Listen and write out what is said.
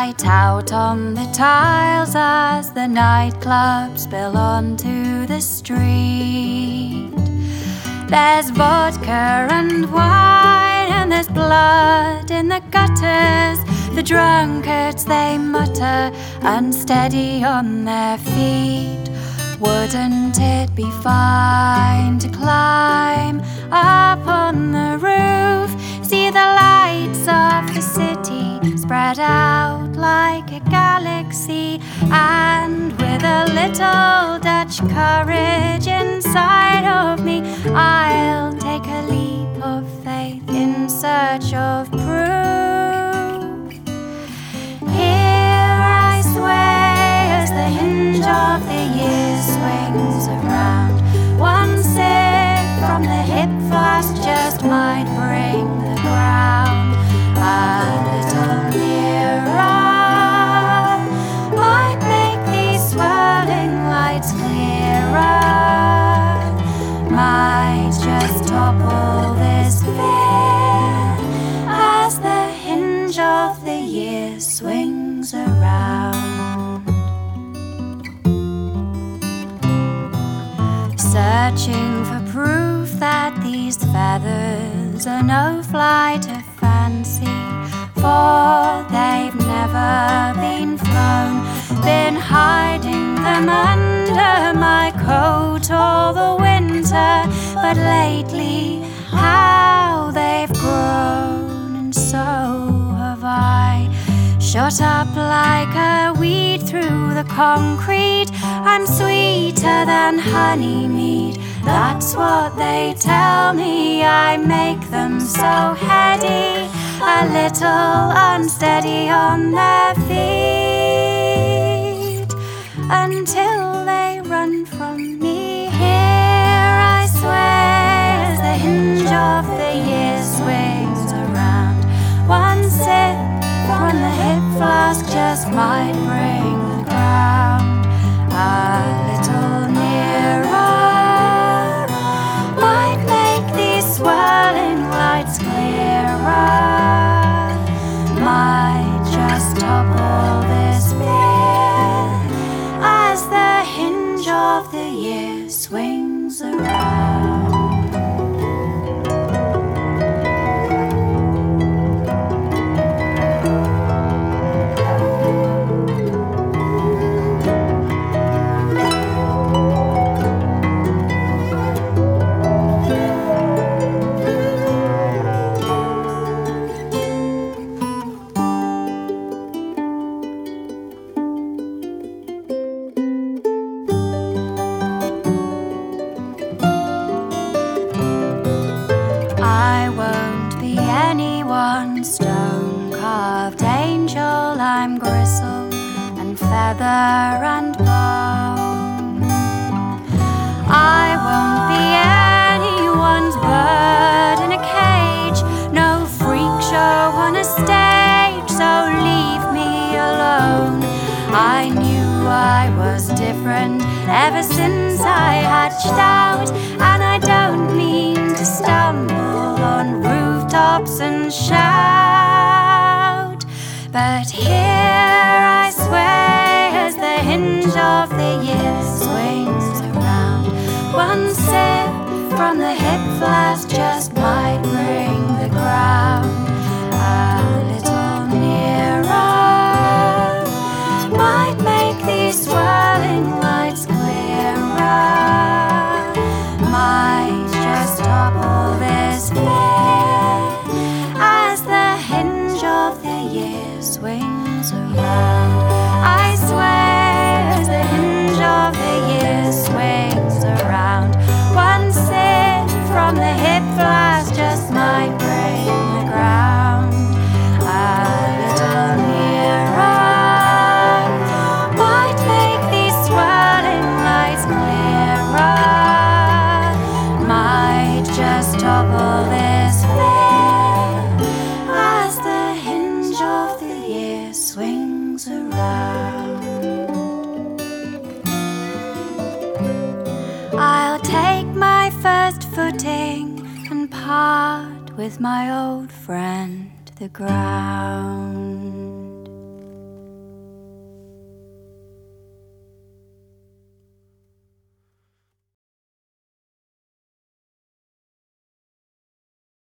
light out on the tiles as the nightclubs spill onto the street. There's vodka and wine, and there's blood in the gutters. The drunkards, they mutter, unsteady on their feet. Wouldn't it be fine to climb up on the roof, see the lights of the city spread out like a galaxy, and with a little Dutch courage inside of me, I'll take a leap of faith in search of proof. Here I sway as the hinge of the year swings around. One sip from the hip flask just might bring the ground a little nearer, might make these swirling lights clearer, might just topple this fear as the hinge of the year swings around. Searching for proof that these feathers are no flight of fancy, for they've never been flown. Been hiding them under my coat all the winter, but lately how they've grown, and so have I. Shot up like a weed through the concrete. I'm sweeter than honey mead, that's what they tell me. I make them so heady, a little unsteady on their feet, until they run from me. Here I sway as the hinge of the year swings around. One sip from the hip flask just might bring the ground a little nearer, might make these swirling lights clearer, might just topple this fear as the hinge of the year swings around. Stone-carved angel, I'm gristle and feather and bone. I won't be anyone's bird in a cage, no freak show on a stage, so leave me alone. I knew I was different ever since I hatched out, and I don't mean to stumble on rooftops and shout, but here I sway as the hinge of the year swings around. One sip from the hip flask just might bring the ground a little nearer, might make these swirling lights clearer, might just topple this fear as the hinge of the year swings around. I sway as the hinge of the year swings around. One sip from the hip flask just might bring the ground a little nearer, might make these swirling lights clearer, might just topple this fear as the hinge of the year swings around. I'll take my first footing and part with my old friend, the ground.